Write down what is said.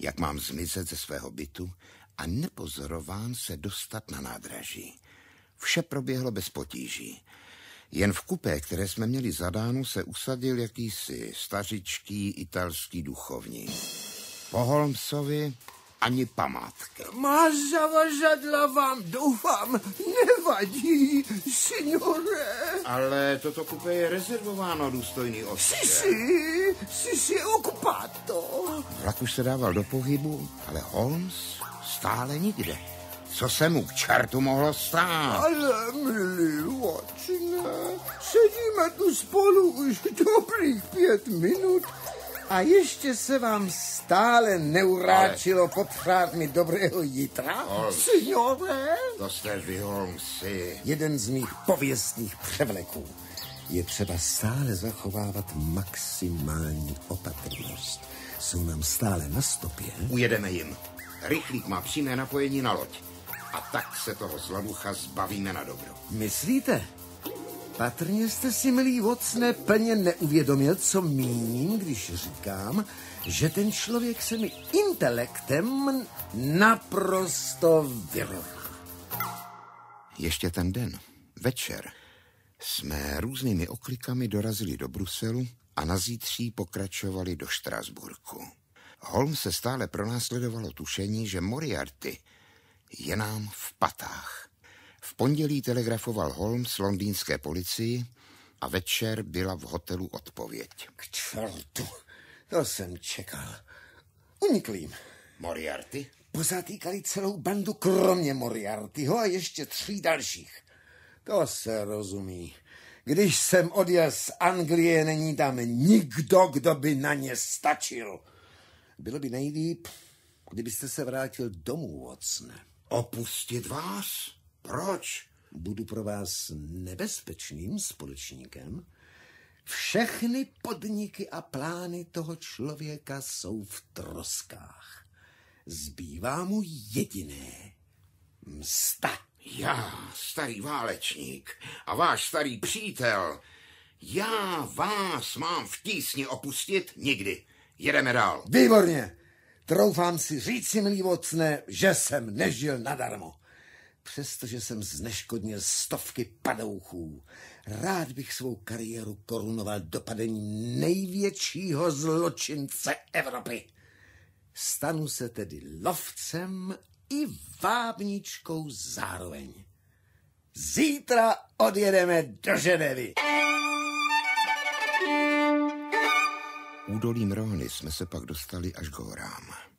jak mám zmizet ze svého bytu a nepozorován se dostat na nádraží. Vše proběhlo bez potíží. Jen v kupé, které jsme měli zadáno, se usadil jakýsi stařičký italský duchovní. Po Holmesovi ani památky. Zavazadla vám, doufám, nevadí, signore. Ale toto kupé je rezervováno, důstojný otče. Si okupato. Vlak už se dával do pohybu, ale Holmes stále nikde. Co se mu k čertu mohlo stát? Ale, milý Watson, sedíme tu spolu už dobrých 5 minut a ještě se vám stále neuráčilo popřát mi dobrého jitra, signore? To jste vy, Holmesi. Jeden z mých pověstných převleků. Je třeba stále zachovávat maximální opatrnost. Jsou nám stále na stopě. Ujedeme jim. Rychlík má přímé napojení na loď. A tak se toho zladucha zbavíme na dobro. Myslíte? Patrně jste si, milý Watsone, plně neuvědomil, co míním, když říkám, že ten člověk se mi intelektem naprosto vyrovná. Ještě ten den, večer, jsme různými oklikami dorazili do Bruselu a na zítří pokračovali do Štrasburku. Holmes se stále pronásledovalo tušení, že Moriarty je nám v patách. V pondělí telegrafoval Holmes londýnské policii a večer byla v hotelu odpověď. K čertu, to jsem čekal. Unikl jim. Moriarty? Pozatýkali celou bandu kromě Moriartyho a ještě 3 dalších. To se rozumí. Když jsem odjel z Anglie, není tam nikdo, kdo by na ně stačil. Bylo by nejlíp, kdybyste se vrátil domů, Watsone. Opustit vás? Proč? Budu pro vás nebezpečným společníkem. Všechny podniky a plány toho člověka jsou v troskách. Zbývá mu jediné. Msta. Já, starý válečník a váš starý přítel, já vás mám v tísni opustit nikdy. Jedeme dál. Výborně. Troufám si říci, milý Watsone, že jsem nežil nadarmo. Přestože jsem zneškodnil stovky padouchů, rád bych svou kariéru korunoval dopadení největšího zločince Evropy. Stanu se tedy lovcem i vábničkou zároveň. Zítra odjedeme do Ženevy. Údolím Rhôny jsme se pak dostali až k horám.